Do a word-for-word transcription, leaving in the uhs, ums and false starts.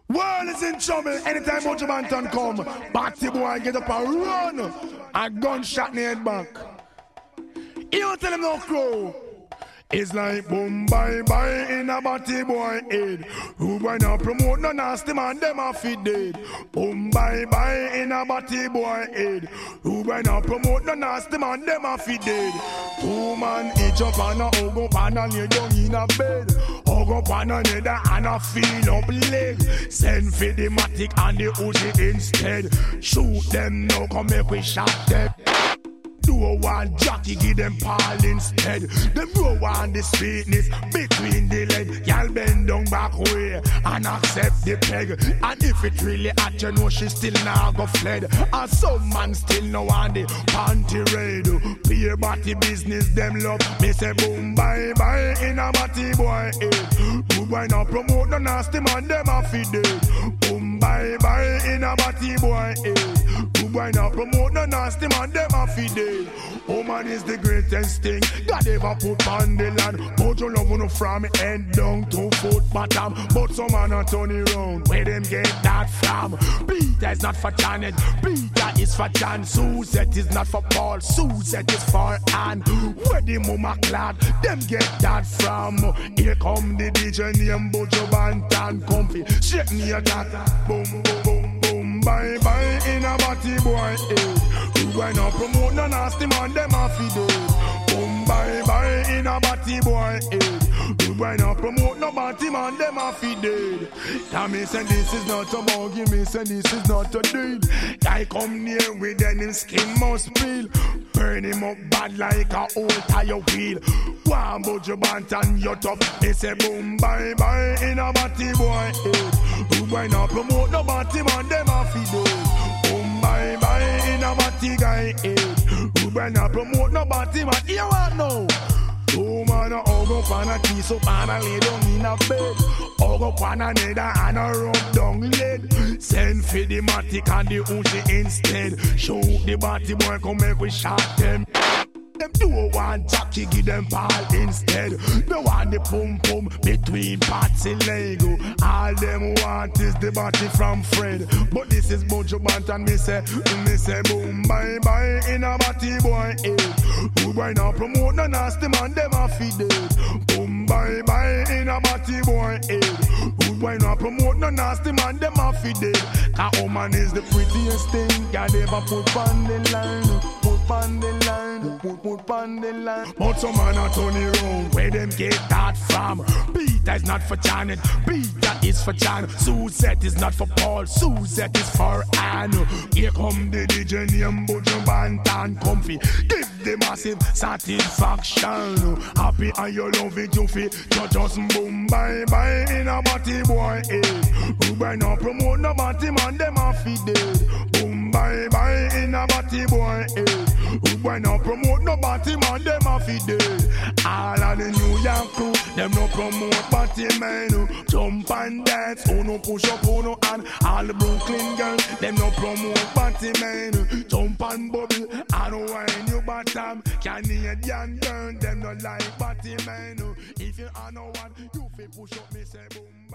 World is in trouble anytime Buju Banton come. Batty boy get up and run. A gunshot in the head back. You don't tell him no crow. It's like boom bye bye in a batty boy head. Who boy now promote no nasty man, them a fit dead. Boom bye bye in a batty boy head. Who boy now promote no nasty man, them a fit dead. Two man each up and a hug up and a lay down in a bed. Hug up on another and a feel up leg. Send for the matic and the Uzi instead. Shoot them now, come make we shot them. Do one jockey, give them Paul instead. Them go on the sweetness between the leg. Y'all bend down back way and accept the peg. And if it really at you know she still now go fled. And some man still no on the panty raid. Pay body business them love. Me say boom bye bye in a body boy head. Who boy now promote no nasty man them a feed it. Boom bye bye in a body boy head. Who boy now promote no nasty man them a feed it. Woman is the greatest thing God ever put on the land. But you love no from head down to foot bottom. But some man a turn around. Where them get that from? Peter is not for Janet. Peter is for John. Suzette is not for Paul. Suzette is for Anne. Where the mama clad? Them get that from. Here come the D J name Buju Banton Comfy. Shake me a that. Boom boom boom boom. Bye bye in a body boy head. Why not promote no nasty man, them a feed it. Boom, bye, bye, in a batty boy head. Why not promote no batty man, them a feed it. Tell me, say this is not a mug, me say this is not a deal. I come near with any skin must peel. Burn him up bad like a old tire wheel. One Buju Banton, you tough. They say boom, bye, bye, in a batty boy head. Why not promote no batty man, them a feed it. Boom, bye, bye, in a batty guy head. Who better promote no batty man, you want no. Two man a hug up and a kiss up and a lay down in a bed. Hug up on another and a rub down lead. Send for the matic and the Uzi instead. Shoot the batty boy, come make we shot them. Them do one jockey, give them Paul instead. They want the pum pum between parts and Lego. All them want is the body from Fred. But this is Buju Banton, me say, me say boom bye bye in a body boy head. Who boy now promote no nasty man, them a feed it. Boom bye bye in a body boy head. Who boy now promote no nasty man, them a feed it. Cause woman is the prettiest thing God ever put on the line. Put on the line, put put on the line. But some man a turn around. Where them get that from? Peter is not for Janet. Peter is for John. Suzette is not for Paul. Suzette is for Anne. Here come the D J name Buju Banton Comfy. Give the massive satisfaction. Happy and you love it, you feel. You just boom bye bye in a body boy head. Who by now promote no body man, them a feed dead. Boom bye bye in a body boy head. Who boy now promote no batty man, them a feed it. All of the New York crew, them no promote batty man. Jump and dance, who no push up, who no hand. All the Brooklyn girls, them no promote batty man. Jump and bubble, and wine your bottom. Canadian girl, them no like batty man. If you are no one, you fi push up, me say boom.